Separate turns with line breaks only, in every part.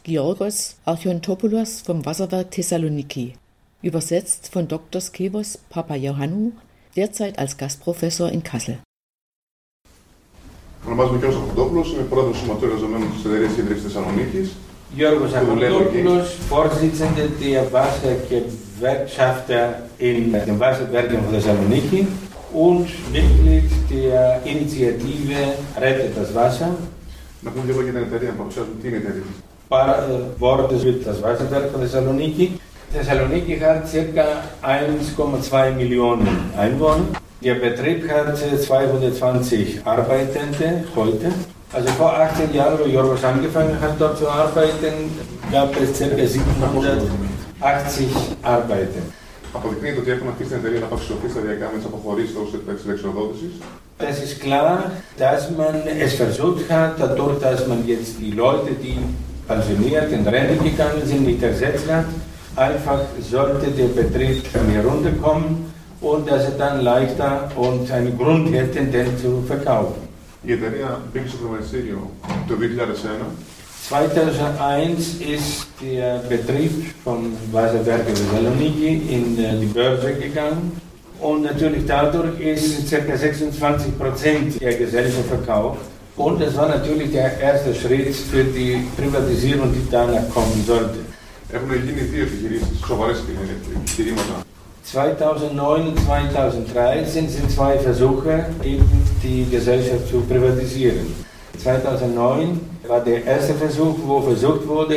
Georgos Archiontopoulos vom Wasserwerk Thessaloniki, übersetzt von Dr. Skevos Papaiohannou, derzeit als Gastprofessor in Kassel.
Ονομάζομαι Γιώργος Αρχοντόπουλος, είμαι πρόεδρος του Σωματείου Εργαζομένων της Εταιρείας Ίδρυυσης Θεσσαλονίκης.
Γιώργος Αρχοντόπουλος, Vorsitzender der Wassergewerkschafter in den Wasserwerken von Thessaloniki und Mitglied der Initiative Rettet das Wasser.
Να πούμε δύο λόγια για την εταιρεία, να παρουσιάσουμε τι είναι η εταιρεία.
Worte mit das Wasserwerk von Thessaloniki. Thessaloniki hat ca. 1,2 Millionen Einwohner. Der Betrieb hat 220 Arbeitende heute. Also vor 18 Jahren, wo Jorgos angefangen hat, dort zu arbeiten, gab es ca. 780 Arbeiter.
Αποδεικνύεται ότι έχουν αφήσει την εταιρεία να παξιωθεί σταδιακά με τις αποχωρήσεις της εξοδότησης.
Es ist klar, dass man es versucht hat, dadurch, dass man jetzt die Leute, die pensioniert in Rente gegangen sind, nicht ersetzt hat, einfach sollte der Betrieb mehr runterkommen und dass er dann leichter und einen Grund hätte, den zu verkaufen.
Η εταιρεία μπήκε στο χρηματιστήριο το 2001.
2001 ist der Betrieb von Wasserwerke Thessaloniki in die Börse gegangen und natürlich dadurch ist ca. 26% der Gesellschaft verkauft und es war natürlich der erste Schritt für die Privatisierung, die danach kommen sollte.
Έχουν γίνει δύο επιχειρήσεις, σοβαρές επιχειρήματα.
2009 und 2013 sind zwei Versuche, eben die Gesellschaft zu privatisieren. 2009 war der erste Versuch, wo versucht wurde,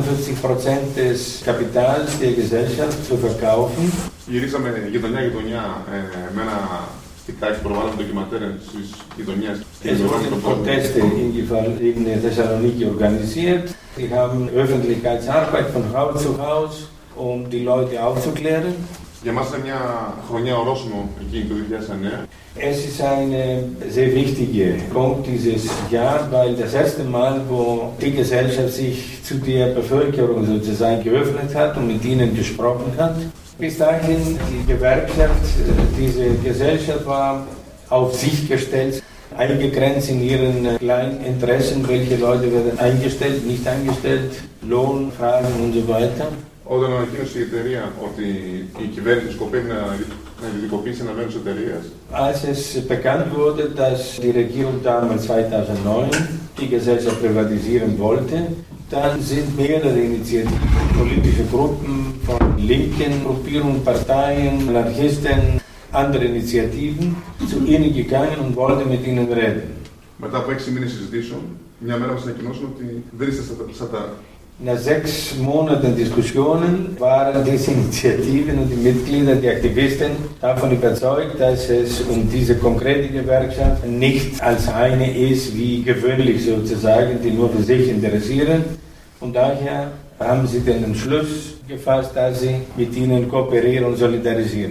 51% des Kapitals der Gesellschaft zu verkaufen.
Γυρίσαμε γειτονιά με ένα στικάκι που προβάλλαμε ντοκιματέρ στις γειτονιές.
Es wurden Proteste in Thessaloniki organisiert. Sie haben Öffentlichkeitsarbeit von Haus zu Haus, um die Leute aufzuklären.
Για μας είναι μια χρονιά ορόσημο εκείνη το 2009.
Es ist ein sehr wichtiger Punkt dieses Jahr, weil das erste Mal, wo die Gesellschaft sich zu der Bevölkerung sozusagen geöffnet hat und mit ihnen gesprochen hat. Bis dahin die Gewerkschaft, diese Gesellschaft war auf sich gestellt, eingegrenzt in ihren kleinen Interessen, welche Leute werden eingestellt, nicht eingestellt, Lohnfragen und so weiter.
Όταν ανακοίνωσε η εταιρεία ότι η κυβέρνηση σκοπεύει να ιδιωτικοποιήσει ένα μέρος της εταιρείας.
Als es bekannt wurde, dass die Regierung damals 2009 die Gesellschaft privatisieren wollte, dann sind mehrere Initiativen, politische Gruppen von linken Gruppierungen, Parteien, Anarchisten, andere Initiativen zu ihnen gegangen und wollten mit ihnen reden.
Μετά από 6 μήνες συζητήσεων, μια μέρα μας ανακοινώσουν ότι δεν είστε στα τα.
Nach 6 Monaten Diskussionen waren diese Initiativen und die Mitglieder, die Aktivisten davon überzeugt, dass es um diese konkrete Gewerkschaft nicht als eine ist, wie gewöhnlich sozusagen, die nur für sich interessieren. Und daher haben sie den Entschluss gefasst, dass sie mit ihnen kooperieren und solidarisieren.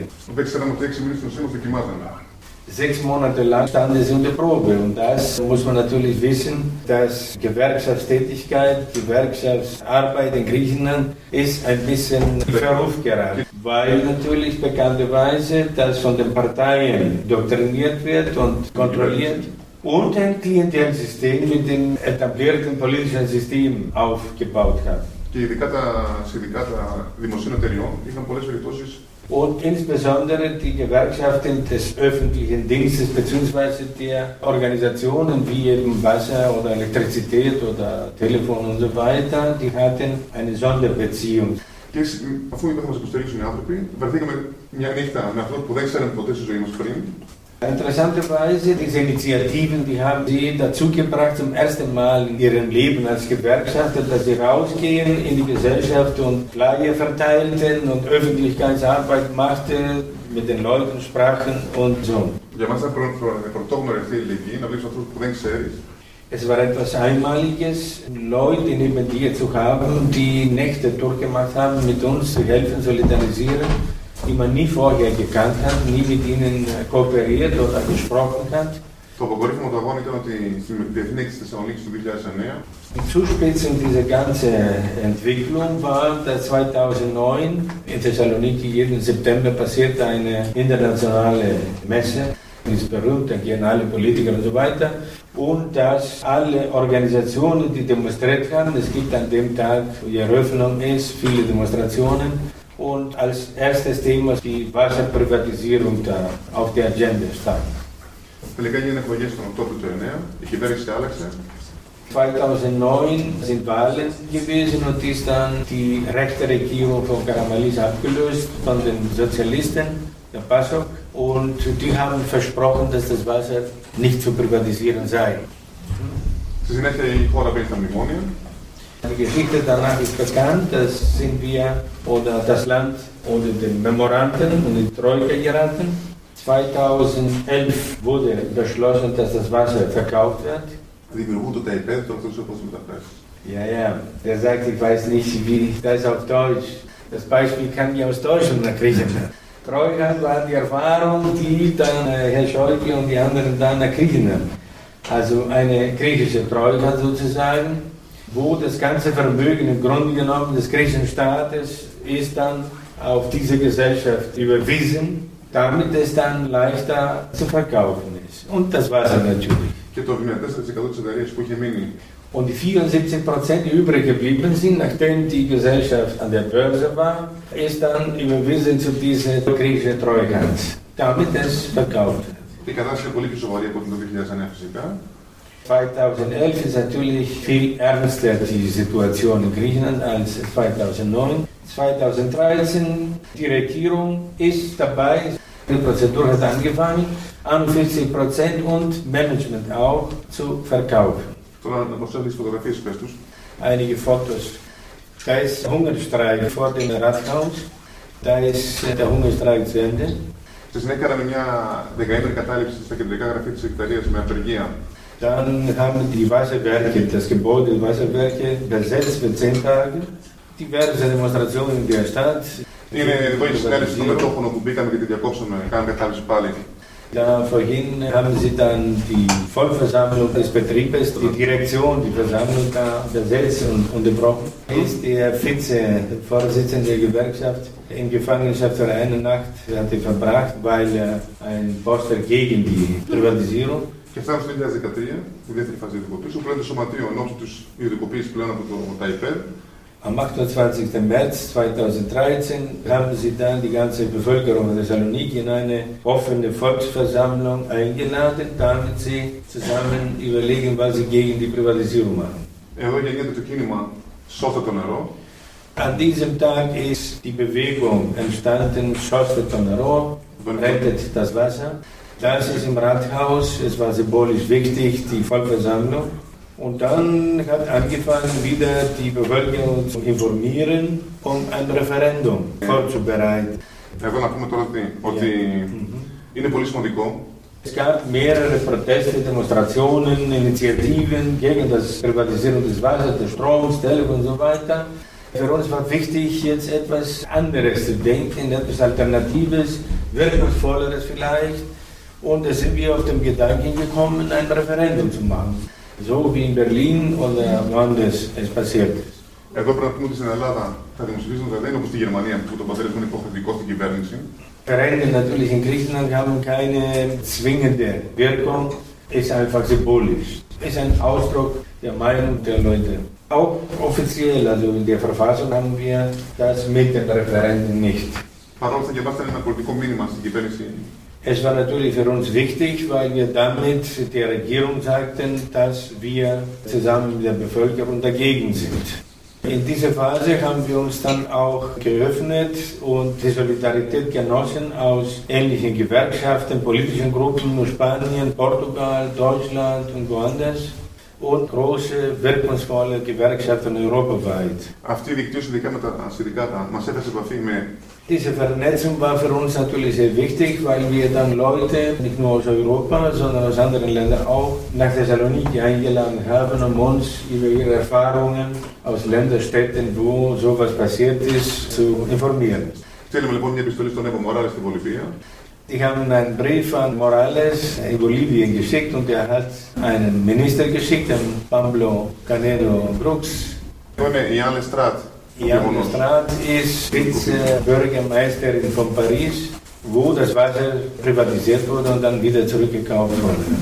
6 Monate lang standen sie unter Probe und das muss man natürlich wissen, dass Gewerkschaftstätigkeit, Gewerkschaftsarbeit in Griechenland ist ein bisschen in Verruf geraten, weil natürlich bekannterweise das von den Parteien doktriniert wird und kontrolliert und ein Klientelsystem mit dem etablierten politischen System aufgebaut hat.
Και ειδικά τα συνδικάτα δημοσίων εταιριών είχαν πολλές περιπτώσεις.
Und insbesondere die Gewerkschaften des öffentlichen Dienstes bzw. der Organisationen wie eben Wasser oder Elektrizität oder Telefon und so weiter, die hatten eine Sonderbeziehung.
Και αφού είπαμε να μας υποστηρίξουν οι άνθρωποι, βρεθήκαμε μια νύχτα με ανθρώπους που δεν ξέραμε ποτέ στη ζωή μας πριν.
Interessanterweise, diese Initiativen, die haben sie dazu gebracht, zum ersten Mal in ihrem Leben als Gewerkschafter, dass sie rausgehen in die Gesellschaft und Flyer verteilten und Öffentlichkeitsarbeit machten, mit den Leuten sprachen und so.
Για μας ήταν πρωτόγνωρη αυτή η ηλικία, να βλέπεις ανθρώπους που δεν ξέρεις.
Es war etwas Einmaliges, Leute neben dir zu haben, die Nächte durchgemacht haben, mit uns zu helfen, solidarisieren, die man nie vorher gekannt hat, nie mit ihnen kooperiert oder gesprochen hat.
Το αποκορύφωμα του αγώνα ήταν ότι στην Διεθνή Έκθεση Θεσσαλονίκης του 2009.
Die Zuspitzung dieser ganzen Entwicklung war, dass 2009 in Thessaloniki jeden September passiert eine internationale Messe, die ist berühmt, da gehen alle Politiker und so weiter. und dass alle Organisationen, die demonstriert haben, es gibt an dem Tag, wo die Eröffnung ist, viele Demonstrationen und als erstes Thema die Wasserprivatisierung da auf der Agenda stand.
Τελικά έγιναν εκλογές τον Οκτώβριο του 2009, η κυβέρνηση άλλαξε.
2009 sind Wahlen gewesen und ist dann die rechte Regierung von Karamanlis abgelöst von den Sozialisten, der PASOK, und die haben versprochen, dass das Wasser nicht zu privatisieren sei.
Στη συνέχεια η χώρα μπαίνει στα μνημόνια.
Die Geschichte danach ist bekannt, das sind wir oder das Land unter den Memoranden und die Troika geraten. 2011 wurde beschlossen, dass das Wasser verkauft wird.
Δημιουργούνται τα υπέδη, τώρα αυτό πώς μεταφράσει.
Ja, der sagt, ich weiß nicht, wie das auf Deutsch. Das Beispiel kam ja aus Deutschland nach Griechenland. Troika war die Erfahrung, die dann Herr Schäuble und die anderen dann nach Griechenland. Also eine griechische Troika sozusagen, wo das ganze Vermögen im Grunde genommen des griechischen Staates ist dann auf diese Gesellschaft überwiesen, damit es dann leichter zu verkaufen ist. Und das Wasser natürlich.
Και το 74% της εταιρείας που είχε μείνει.
Und die 74%, die übrig geblieben sind, nachdem die Gesellschaft an der Börse war, ist dann überwiesen zu dieser griechischen Troika, damit es verkauft wird.
Η κατάσταση είναι πολύ πιο σοβαρή από το 2009 φυσικά.
2011 ist natürlich viel ernster die Situation in Griechenland als 2009. 2013, die Regierung ist dabei, die Prozedur hat angefangen, 41% und Management auch zu verkaufen.
Τώρα να προσθέσω τις φωτογραφίες πες τους.
Einige Fotos. Da ist Hungerstreik vor dem Rathaus. Da ist der Hungerstreik zu Ende.
Στη συνέχεια κάναμε μια δεκαήμερη κατάληψη στα κεντρικά γραφεία της Εκταρίας με απεργία.
Dann haben die Wasserwerke, das Gebäude der Wasserwerke besetzt für 10 Tage. Diverse Demonstrationen in der Stadt.
Είναι εδώ η συνέλευση των μετόχων που μπήκαμε και τη διακόψαμε, κάναμε κατάληψη πάλι.
Da vorhin haben sie dann die Vollversammlung des Betriebes, die Direktion, die Versammlung da besetzt und unterbrochen. Ist der Vize-Vorsitzende der Gewerkschaft in Gefangenschaft für eine Nacht hatte verbracht, weil er ein Poster gegen die Privatisierung.
Και φτάνουμε στο 2013, τη δεύτερη φάση ιδιωτικοποίηση, που λένε το Σωματείο εν ώψη τη ιδιωτικοποίηση πλέον από το ΤΑΙΠΕΔ.
Am 28. März 2013 haben sie dann die ganze Bevölkerung von Thessaloniki in eine offene Volksversammlung eingeladen, damit sie zusammen überlegen, was sie gegen die Privatisierung machen.
Εδώ γεννιέται το κίνημα Σώστε το νερό.
An diesem Tag ist die Bewegung entstanden, Sostet το νερό, rettet das Wasser. Das ist im Rathaus, es war symbolisch wichtig, die Vollversammlung. Und dann hat angefangen, wieder die Bevölkerung zu informieren, um ein Referendum vorzubereiten.
Εδώ να πούμε τώρα ότι είναι πολύ σημαντικό.
Es gab mehrere Proteste, Demonstrationen, Initiativen gegen das Privatisierung des Wassers, des Stroms, Telefon und so weiter. Für uns war wichtig, jetzt etwas anderes zu denken, etwas Alternatives, Wirkungsvolleres vielleicht. Und da sind wir auf den Gedanken gekommen, ein Referendum zu machen. So wie in Berlin oder woanders es passiert ist.
Εδώ πρέπει να πούμε ότι στην Ελλάδα τα δημοψηφίσματα δεν είναι όπως στη Γερμανία που το αποτέλεσμα είναι υποχρεωτικό στην κυβέρνηση.
Referenden natürlich in Griechenland haben keine zwingende Wirkung, ist einfach symbolisch. Ist ein Ausdruck der Meinung der Leute. Auch offiziell, also in der Verfassung haben wir das mit dem Referenden nicht.
Παρόλο που για μας ήταν ένα πολιτικό μήνυμα στην κυβέρνηση.
Es war natürlich für uns wichtig, weil wir damit der Regierung sagten, dass wir zusammen mit der Bevölkerung dagegen sind. In dieser Phase haben wir uns dann auch geöffnet und die Solidarität genossen aus ähnlichen Gewerkschaften, politischen Gruppen aus Spanien, Portugal, Deutschland und woanders und große, wirkungsvolle Gewerkschaften europaweit.
Αυτή η δικτύωση, ειδικά με τα συνδικάτα, μας έφερε σε επαφή με.
Diese Vernetzung war für uns natürlich sehr wichtig, weil wir dann Leute, nicht nur aus Europa, sondern aus anderen Ländern auch, nach Thessaloniki eingeladen haben, um uns über ihre Erfahrungen aus Ländern, Städten, wo sowas passiert ist, zu informieren.
Στέλνουμε λοιπόν μια επιστολή στον Evo Morales στη Βολιβία.
Die haben einen Brief an Morales in Bolivien geschickt und er hat einen Minister geschickt, den Pablo Canedo Brooks.
Αυτό είναι η Anne Strat.
Jan Strat ist Vizebürgermeisterin von Paris, wo das Wasser privatisiert wurde und dann wieder zurückgekauft wurde.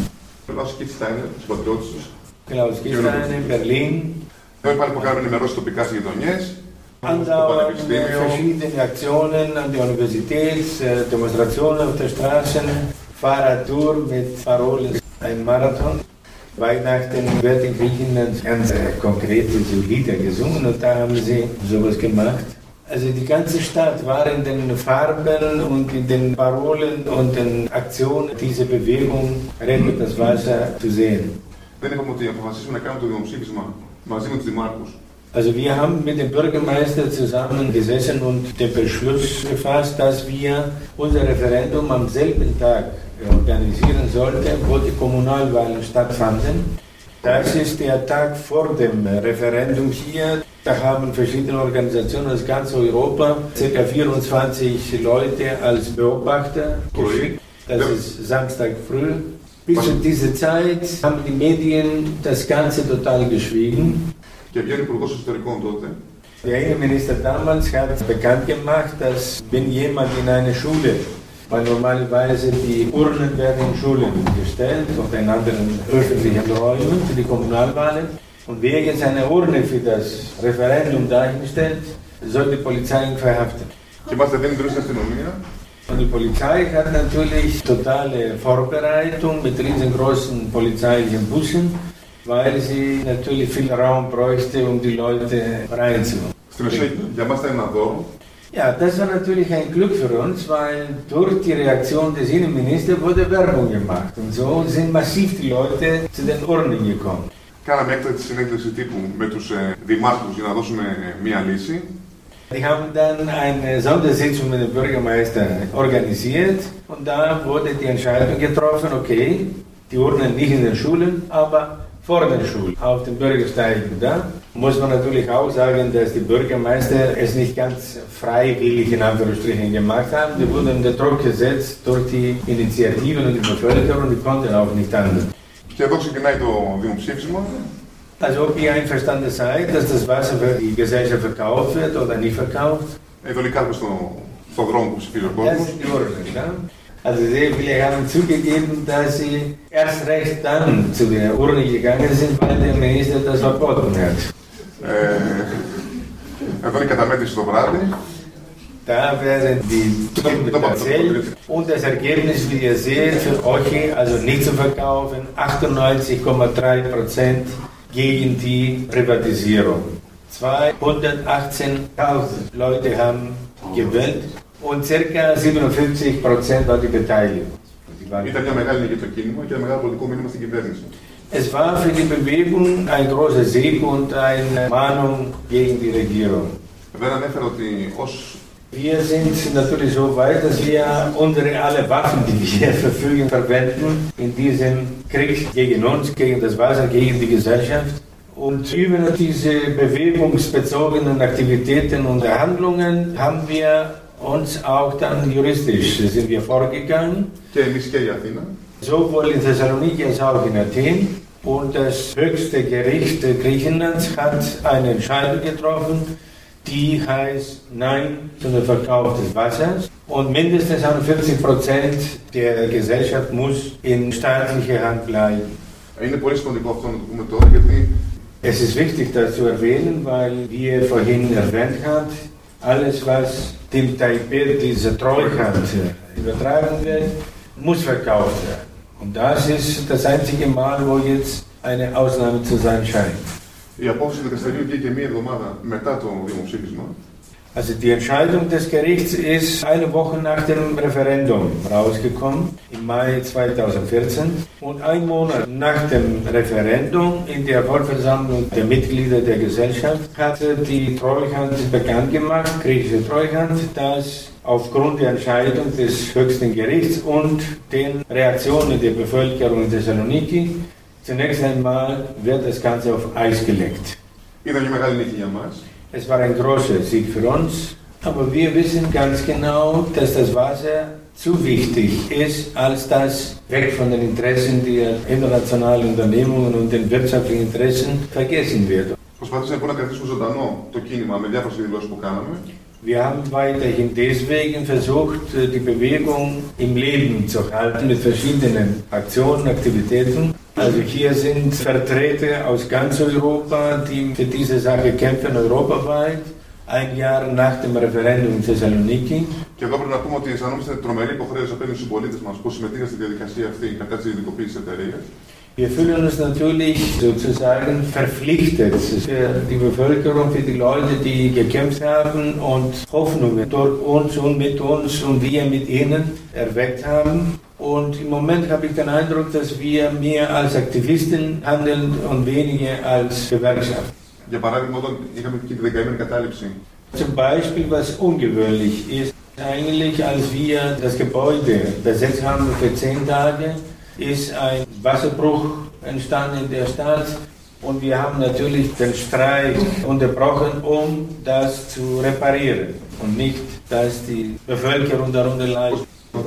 Klaus Kitzsteiner, συμπατριώτης τους.
Klaus Kitzsteiner, Berlin.
Εδώ πάλι που κάνουμε ενημερώσεις τοπικά στις γειτονιές.
Andauern verschiedene Aktionen an der Universität, Demonstrationen auf der Straße, Fahrradtour mit Parolen, ein Marathon. Weihnachten wird in Griechenland ganz konkrete Lieder gesungen und da haben sie sowas gemacht. Also die ganze Stadt war in den Farben und in den Parolen und den Aktionen dieser Bewegung Rettet das Wasser zu sehen.
Δεν είπαμε ότι αποφασίσουμε να κάνουμε το δημοψήφισμα μαζί με τους δημάρχους.
Also wir haben mit dem Bürgermeister zusammengesessen und den Beschluss gefasst, dass wir unser Referendum am selben Tag organisieren sollten, wo die Kommunalwahlen stattfanden. Das ist der Tag vor dem Referendum hier. Da haben verschiedene Organisationen aus ganz Europa ca. 24 Leute als Beobachter geschickt. Das ist Samstag früh. Bis zu dieser Zeit haben die Medien das Ganze total geschwiegen.
Και βγαίνει ο Υπουργός Εσωτερικών τότε.
Der Innenminister damals hat bekannt gemacht, dass wenn jemand in eine Schule, weil normalerweise die Urnen werden in Schulen gestellt oder in anderen öffentlichen Räumen für die Kommunalwahlen, und wer jetzt eine Urne für das Referendum dahin stellt, soll die Polizei ihn verhaften.
Και μάλιστα δεν είναι αστυνομία.
Und die Polizei hat natürlich totale Vorbereitung mit riesengroßen polizeilichen Bussen, weil sie natürlich viel Raum bräuchte, um die Leute reinzubringen.
Στην ουσία, για μας ήταν ένα δώρο.
Ja, das war natürlich ein Glück für uns, weil durch die Reaktion des Innenministers wurde Werbung gemacht. Und so sind massiv die Leute zu den Urnen gekommen.
Κάναμε έκτακτη συνέντευξη τύπου με τους δημάρχους για να δώσουμε μία λύση.
Wir haben dann eine Sondersitzung mit dem Bürgermeister organisiert und da wurde die Entscheidung getroffen, okay, die Urnen nicht in den Schulen, aber vor den Schulen, auf den Bürgersteigen da. Muss man natürlich auch sagen, dass die Bürgermeister es nicht ganz freiwillig in Anführungsstrichen gemacht haben. Die wurden unter Druck gesetzt durch die Initiativen und die Bevölkerung, die konnten auch nicht anders.
Και εδώ ξεκινάει το δημοψήφισμα.
Also ob ihr einverstanden seid, dass das Wasser für die Gesellschaft verkauft wird oder nicht verkauft?
Εδώ είναι κάτω στον δρόμο που ψηφίζει ο κόσμος.
Also sehr viele haben zugegeben, dass sie erst recht dann zu der Urne gegangen sind, weil der Minister das verboten hat.
Εδώ είναι η καταμέτρηση το βράδυ.
Da werden die Stimmen erzählt und das Ergebnis, wie ihr seht, für euch, also nicht zu verkaufen, 98,3% gegen die Privatisierung. 218.000 Leute haben gewählt und ca. 57% war die Beteiligung.
Ήταν μια μεγάλη νίκη το κίνημα και ένα μεγάλο πολιτικό μήνυμα στην κυβέρνηση.
Es war für die Bewegung ein großer Sieg und eine Mahnung gegen die Regierung.
Δεν ανέφερα ότι
Wir sind natürlich so weit, dass wir unsere alle Waffen, die wir verfügen, verwenden in diesem Krieg gegen uns, gegen das Wasser, gegen die Gesellschaft. Und über diese bewegungsbezogenen Aktivitäten und Handlungen haben wir uns auch dann juristisch sind wir vorgegangen.
Και εμείς και η Αθήνα.
Sowohl in Thessaloniki als auch in Athen. Und das höchste Gericht Griechenlands hat eine Entscheidung getroffen, die heißt Nein zum Verkauf des Wassers. Und mindestens 41% der Gesellschaft muss in staatlicher Hand bleiben.
Είναι πολύ σημαντικό αυτό να το πούμε τώρα, γιατί
Es ist wichtig, das zu erwähnen, weil, wie ihr vorhin erwähnt habt, alles, was dem Taipei, dieser Treuhand, übertragen wird, muss verkauft werden. Und das ist das einzige Mal, wo jetzt eine Ausnahme zu sein scheint.
Η απόφαση του δικαστηρίου βγήκε μία εβδομάδα μετά το δημοψήφισμα.
Also die Entscheidung des Gerichts ist eine Woche nach dem Referendum rausgekommen, im Mai 2014. Und ein Monat nach dem Referendum in der Vollversammlung der Mitglieder der Gesellschaft hatte die Treuhand bekannt gemacht, griechische Treuhand, dass aufgrund der Entscheidung des höchsten Gerichts und den Reaktionen der Bevölkerung in Thessaloniki zunächst einmal wird das Ganze auf Eis gelegt.
Ήταν μια μεγάλη νίκη για μας.
Es war ein großer Sieg für uns, aber wir wissen ganz genau, dass das Wasser zu wichtig ist, als dass weg von den Interessen der internationalen Unternehmungen und den wirtschaftlichen Interessen vergessen wird.
Προσπαθήσαμε να κρατήσουμε ζωντανό το κίνημα με διάφορες δηλώσεις που κάναμε.
Wir haben weiterhin deswegen versucht, die Bewegung im Leben zu halten mit verschiedenen Aktionen, Aktivitäten. Also hier sind Vertreter aus ganz Europa, die für diese Sache kämpfen, europaweit. Ein Jahr nach dem Referendum in Thessaloniki.
Και εδώ πρέπει να πούμε ότι αισθανόμαστε τρομερή υποχρέωση απέναντι στους συμπολίτες μας που συμμετείχαν στη διαδικασία αυτή κατά της ιδιωτικοποίησης της εταιρείας.
Wir fühlen uns natürlich sozusagen verpflichtet für die Bevölkerung, für die Leute, die gekämpft haben und Hoffnungen durch uns und wir mit ihnen erweckt haben. Und im Moment habe ich den Eindruck, dass wir mehr als Aktivisten handeln und weniger als Gewerkschaft.
Για παράδειγμα, όταν είχαμε και τη δεκαήμερη κατάληψη.
Zum Beispiel, was ungewöhnlich ist, eigentlich als wir das Gebäude besetzt haben für 10 Tage, ist ein Wasserbruch entstanden in der Stadt und wir haben natürlich den Streik unterbrochen, um das zu reparieren und nicht, dass die Bevölkerung darunter leidet.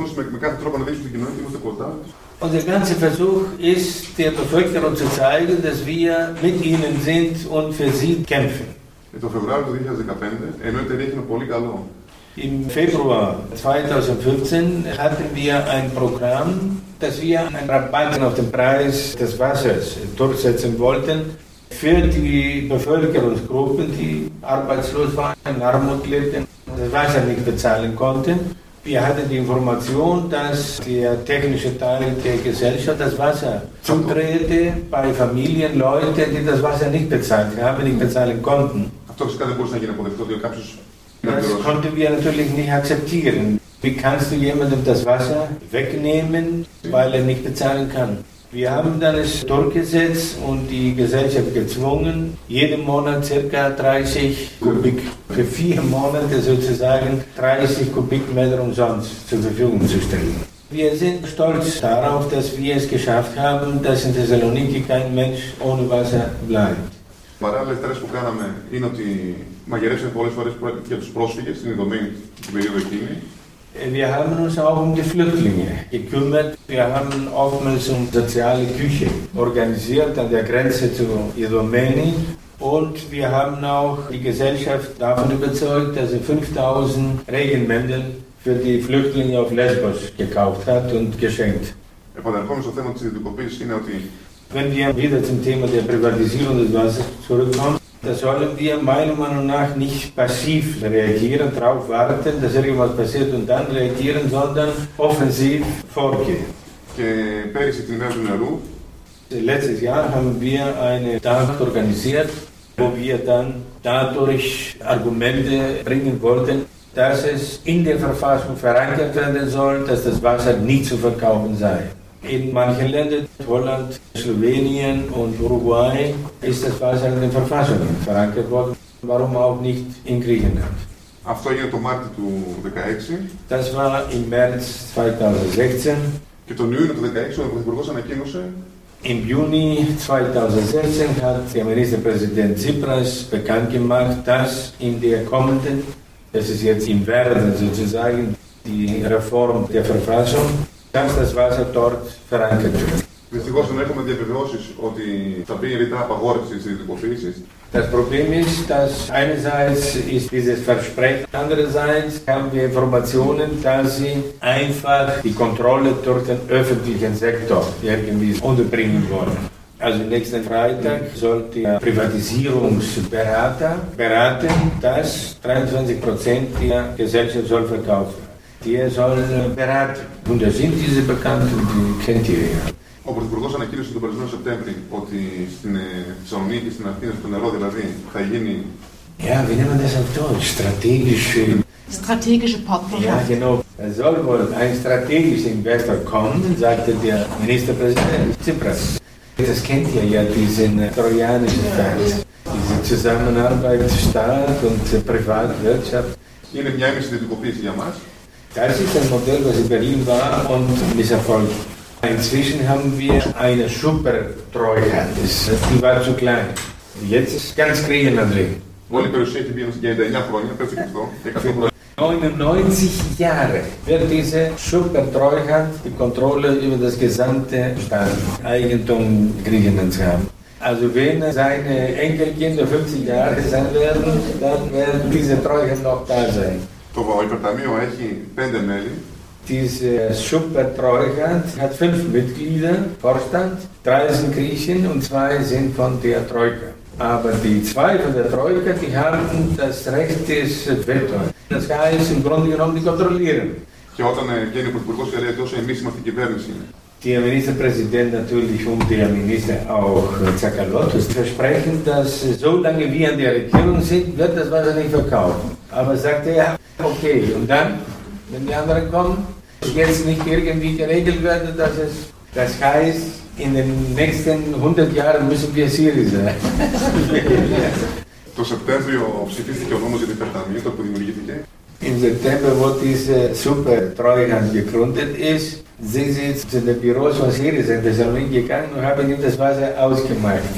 Unser ganzer Versuch ist, der Bevölkerung zu zeigen, dass wir mit ihnen sind und für sie kämpfen.
Το Φεβρουάριο του 2015, ενώ η εταιρεία είχε πολύ καλό.
Im Februar 2015 hatten wir ein Programm, dass wir einen Rabatt auf den Preis des Wassers durchsetzen wollten für die Bevölkerungsgruppen, die arbeitslos waren, in Armut lebten, das Wasser nicht bezahlen konnten. Wir hatten die Information, dass der technische Teil der Gesellschaft das Wasser zudrehte bei Familien, Leute, die das Wasser nicht bezahlt haben, nicht bezahlen konnten. Das konnten wir natürlich nicht akzeptieren. Wie kannst du jemandem das Wasser wegnehmen, weil er nicht bezahlen kann? Wir haben dann es durchgesetzt und die Gesellschaft gezwungen, jeden Monat ca. 30 Kubik, für 4 Monate sozusagen 30 Kubikmeter umsonst zur Verfügung zu stellen. Wir sind stolz darauf, dass wir es geschafft haben, dass in Thessaloniki kein Mensch ohne Wasser bleibt.
Παράλληλες τρες που κάναμε είναι ότι μαγειρέψαμε πολλές φορές για τους πρόσφυγες στην Ιδωμένη την περίοδο εκείνη.
Wir haben uns auch um die Flüchtlinge gekümmert. Wir haben oftmals eine soziale Küche organisiert an der Grenze zu Idomeni. Und wir haben auch die Gesellschaft davon überzeugt, dass sie 5000 Regenmäntel für die Flüchtlinge auf Lesbos gekauft hat und geschenkt.
Επανερχόμενοι στο θέμα της ιδιωτικοποίησης είναι ότι
Wenn wir wieder zum Thema der Privatisierung des Wassers zurückkommen, da sollen wir meiner Meinung nach nicht passiv reagieren, darauf warten, dass irgendwas passiert und dann reagieren, sondern offensiv vorgehen.
Και πέρυσι την ημέρα του νερού,
letztes Jahr haben wir einen Tag organisiert, wo wir dann dadurch Argumente bringen wollten, dass es in der Verfassung verankert werden soll, dass das Wasser nie zu verkaufen sei. In manchen Ländern, Holland, Slowenien und Uruguay, ist das Wasser in den Verfassungen verankert worden. Warum auch nicht in Griechenland?
Αυτό έγινε το Μάρτιο του 2016.
Das war im März 2016.
Και τον Ιούνιο του 2016 ο Πρωθυπουργός ανακοίνωσε.
Im Juni 2016 hat der Ministerpräsident Tsipras bekannt gemacht, dass in der kommenden, das ist jetzt im Werden sozusagen, die Reform der Verfassung, dass das Wasser dort verankert wird.
Δυστυχώς δεν έχουμε διαβεβαιώσεις ότι θα μπει ρητά απαγόρευση της ιδιωτικοποίησης.
Das Problem ist, dass einerseits ist dieses Versprechen, andererseits haben wir Informationen, dass sie einfach die Kontrolle durch den öffentlichen Sektor irgendwie unterbringen wollen. Also nächsten Freitag soll der Privatisierungsberater beraten, dass 23% der Gesellschaft soll verkaufen. Der soll beraten. Und da sind diese bekannt und die kennt ihr ja.
Ο Πρωθυπουργός ανακοίνωσε τον περασμένο Σεπτέμβρη ότι στην Θεσσαλονίκη και στην Αθήνα, στο νερό δηλαδή, θα γίνει.
Ja, wie nennen wir das auf Deutsch?
Strategische Partnerschaft.
Ja, genau. Es soll wohl ein strategischer Investor kommen, sagte der Ministerpräsident Tsipras. Das kennt ihr ja, diesen trojanischen Teil. Diese Zusammenarbeit Staat und Privatwirtschaft.
Είναι μια έμεση ιδιωτικοποίηση για μας.
Das ist ein Modell, was in Berlin war und misserfolgt. Inzwischen haben wir eine super-Treuhand. Die war zu klein. Jetzt ist ganz Griechenland drin.
Όλη η περιουσία έχει μπει για 99 χρόνια, πες και αυτό.
99 Jahre wird diese Super-Treuhand die Kontrolle über das gesamte Staatseigentum Griechenlands haben. Also wenn seine Enkelkinder 50 Jahre sein werden, dann werden diese Troika noch da sein.
Το υπερταμείο έχει 5 μέλη.
Diese Supertroika hat 5 Mitglieder, Vorstand, 3 sind Griechen und 2 sind von der Troika. Aber die 2 von der Troika, die haben das Recht des Veto. Das heißt, im Grunde genommen, die kontrollieren.
Και όταν βγαίνει ο Πρωθυπουργός και λέει ότι όσο εμείς είμαστε κυβέρνηση,
Der Ministerpräsident natürlich und der Minister auch Tsakalotos versprechen, dass solange wir an der Regierung sind, wird das Wasser nicht verkaufen. Aber sagt er, okay, und dann, wenn die anderen kommen, jetzt nicht irgendwie geregelt werden, das heißt, in den nächsten 100 Jahren müssen wir Syriza sein.
Το Σεπτέμβριο ψηφίστηκε ο νόμος για την υπερταμείο, το που δημιουργήθηκε.
Im September, wo diese Super-Treuhand gegründet ist, sind sie zu den Büros von Syriza in Thessaloniki gegangen und haben ihm das Wasser ausgemacht.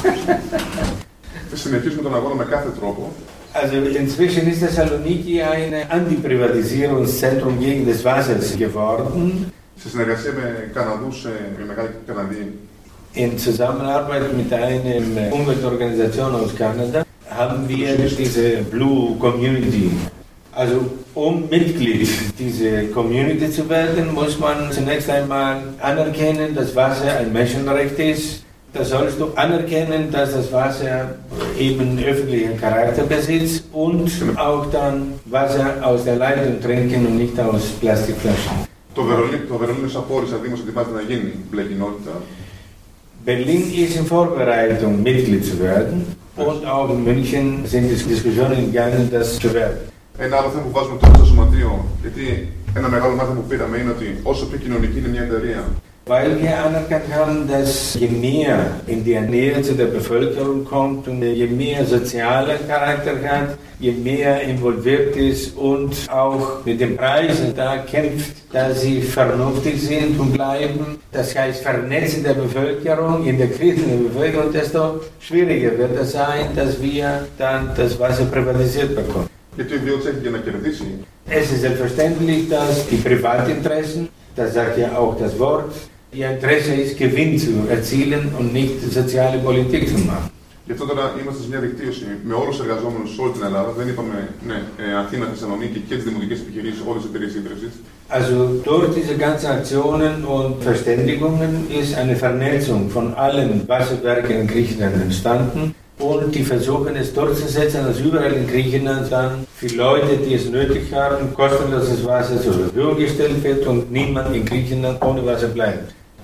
Συνεχίζουμε τον αγώνα με κάθε τρόπο.
Also inzwischen ist Thessaloniki ein Antiprivatisierungszentrum gegen das Wasser geworden.
Σε συνεργασία με Καναδούς, με μεγάλη Καναδή.
In Zusammenarbeit mit einer Umweltorganisation aus Kanada haben wir diese Blue Community. Also um Mitglied dieser Community zu werden, muss man zunächst einmal anerkennen, dass Wasser ein Menschenrecht ist. Da sollst du anerkennen, dass das Wasser eben öffentlichen Charakter besitzt und auch dann Wasser aus der Leitung trinken und nicht aus Plastikflaschen.
Το Βερολίνο απόρρισε δήμος ότι μάλιστα να γίνει μπλε κοινότητα.
Berlin ist in Vorbereitung, Mitglied zu werden und auch in München sind Diskussionen gegangen, das zu werden.
Ένα άλλο θέμα που βάζουμε τώρα στο σωματείο, γιατί ένα μεγάλο μάθημα που πήραμε είναι ότι όσο πιο κοινωνική είναι μια εταιρεία,
Weil wir anerkannt haben, dass je mehr in die Nähe zu der Bevölkerung kommt und je mehr sozialen Charakter hat, je mehr involviert ist und auch mit den Preisen da kämpft, dass sie vernünftig sind und bleiben. Das heißt, vernetzen der Bevölkerung, in der Krise der Bevölkerung, desto schwieriger wird es sein, dass wir dann das Wasser privatisiert bekommen.
Γιατί ο ιδιώτης έχει για να κερδίσει.
Es ist selbstverständlich, dass die Privatinteressen, das sagt ja auch das Wort, ihr Interesse ist, Gewinn zu erzielen und nicht soziale Politik zu machen.
Γι' αυτό τώρα είμαστε σε μια δικτύωση με όλους τους εργαζόμενους σε όλη την Ελλάδα. Δεν είπαμε Αθήνα, Θεσσαλονίκη και τις δημοτικές επιχειρήσεις, όλες τις εταιρείες ίδρυσης.
Also durch diese ganzen Aktionen und Verständigungen ist eine Vernetzung von allen Wasserwerken in Griechenland entstanden. Und die versuchen es durchzusetzen, dass überall in Griechenland dann für Leute, die es nötig haben, kostenloses Wasser zur Verfügung gestellt wird und niemand in Griechenland ohne Wasser bleibt.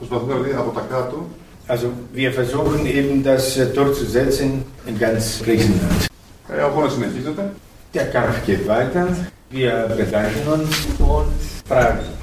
Also wir versuchen eben das durchzusetzen in ganz Griechenland. Der Kampf geht weiter. Wir bedanken uns und fragen.